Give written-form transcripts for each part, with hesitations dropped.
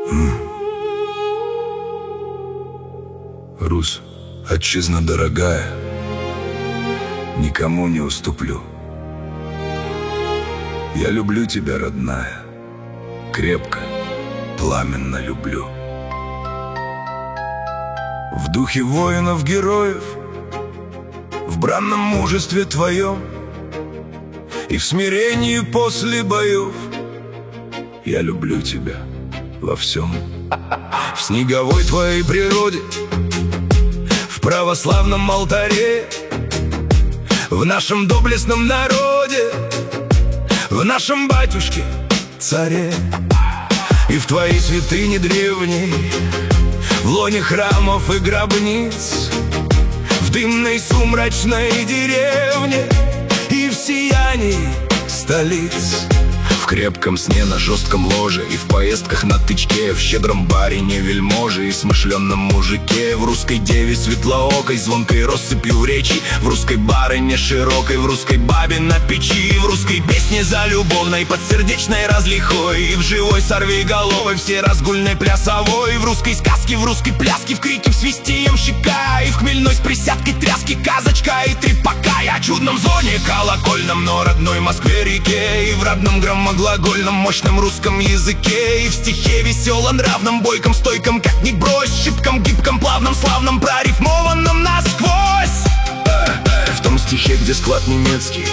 Русь, отчизна дорогая, никому не уступлю. Я люблю тебя, родная, крепко, пламенно люблю. В духе воинов-героев, в бранном мужестве твоем и в смирении после боев я люблю тебя во всем. В снеговой твоей природе, в православном алтаре, в нашем доблестном народе, в нашем батюшке царе и в твоей святыне древней, в лоне храмов и гробниц, в дымной сумрачной деревне и в сиянии столиц. В крепком сне на жестком ложе и в поездках на тычке, в щедром барине вельможе и смышленном мужике, в русской деве светлоокой, звонкой россыпью в речи, в русской барыне широкой, в русской бабе на печи, в русской песне за любовной, подсердечной разлихой, и в живой сорвиголовой, все разгульной плясовой, в русской сказке, в русской пляске, в крике, в свисте ямщика, и в хмельной с присядкой тряски казочка и трепака, и о чудном звоне колокольном, но родной Москве-реке, и в родном громоглагольном мощном русском языке, и в стихе веселом, нравном, бойком, стойком, как ни брось, шибком, гибком, плавном, славном, прорифмованном насквозь. В том стихе, где склад немецкий,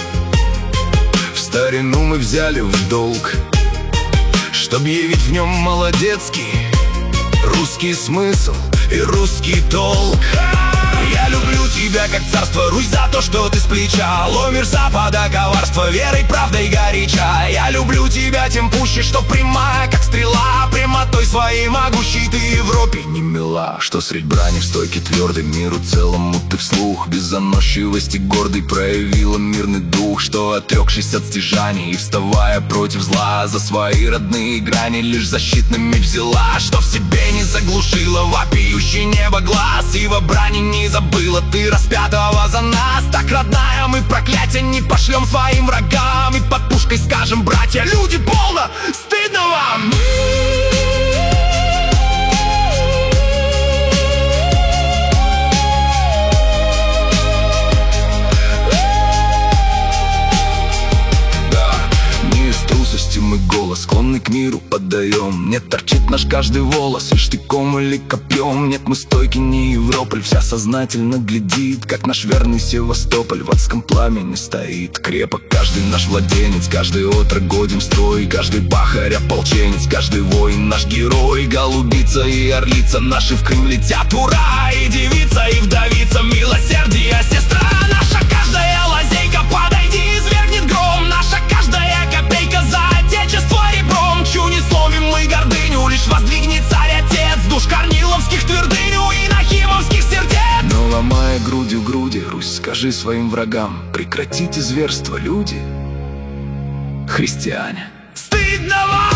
в старину мы взяли в долг, чтоб явить в нем молодецкий русский смысл и русский толк. Я люблю тебя, как царство Русь, за то, что ты с плеча ломишь запада коварство, верой, правдой горяча. Я люблю тебя тем пуще, что прямая, как стрела, прямотой своей могущей ты Европе не мила, что средь брани в стойке твердой миру целому ты вслух без заносчивости гордой проявила мирный дух, что, отрекшись от стяжаний и вставая против зла, за свои родные грани лишь защитный меч взяла, что в себе не заглушила вопиющий небо глаз, и во брани не забыла ты распятого за нас. Так, родная, мы проклятия не пошлем своим врагам, и под пушкой скажем: братья, люди, полно, стыдно вам! Мы голос, склонный к миру, поддаем. Нет, торчит наш каждый волос, и штыком или копьем. Нет, мы стойки не Европоль, вся сознательно глядит, как наш верный Севастополь в адском пламени стоит. Крепок каждый наш владенец, каждый отрок годен в строй, каждый бахарь ополченец, каждый воин наш герой. Голубица и орлица наши в Крым летят, ура! И девица, и вдовица, милосердие, сестра наша. Каждая лазейка, подойди, извергнет гром. Наша каждая копейка за отечество ребром. Чью не сломим мы гордыню, лишь воздвигнет царь отец душ корниловских твердыню и нахимовских сердец. Но ломая грудью груди, Русь, скажи своим врагам: прекратите зверство, люди, христиане. Стыдно вам!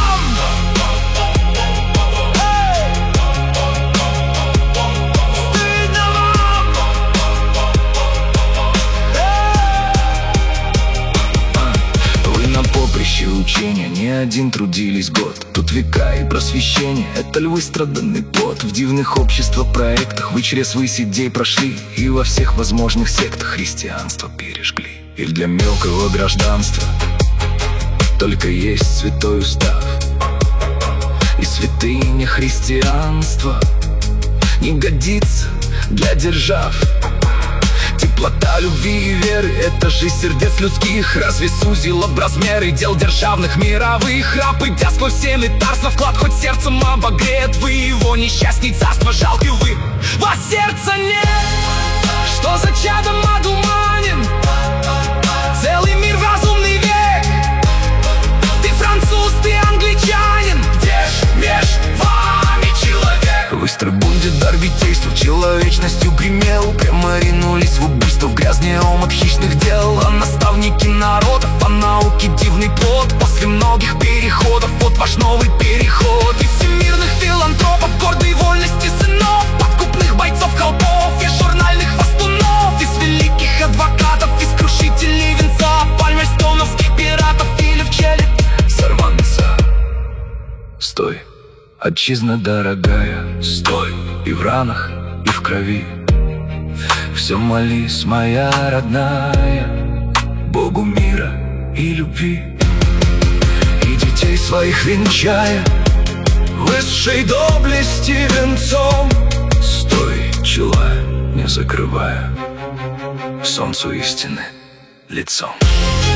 Учения не один трудились год. Тут века и просвещение, это львы страданный плод. В дивных обществах, проектах вы через высь идей прошли, и во всех возможных сектах христианство пережгли. И для мелкого гражданства только есть святой устав, и святыня христианства не годится для держав. Теплота любви и веры — это жизнь сердец людских. Разве сузил об размеры дел державных мировых? Раб, идя сквозь все мытарства, вклад хоть сердцем обогреет вы его несчастный царство. Жалкий вы, вас сердца нет, что за чадом одуманен целый мир в разумный век. Ты француз, ты англичанин, где ж меж вами человек? Вы с трибунде дар витейства человечностью гремел, прямо ринулись в убийство, в грязный омут хищных дел. А наставники народов, а науки дивный плод. После многих переходов, вот ваш новый переход. И всемирных филантропов, гордой вольности сынов, подкупных бойцов холпов и журнальных хвастунов, из великих адвокатов, из крушителей венца, пальмерстоновских пиратов или в челюсть сорванца. Стой, Отчизна дорогая, стой, и в ранах, и в крови. Все молись, моя родная, Богу мира и любви. И детей своих венчая высшей доблести венцом. Стой, чела не закрывая, солнцу истины лицом.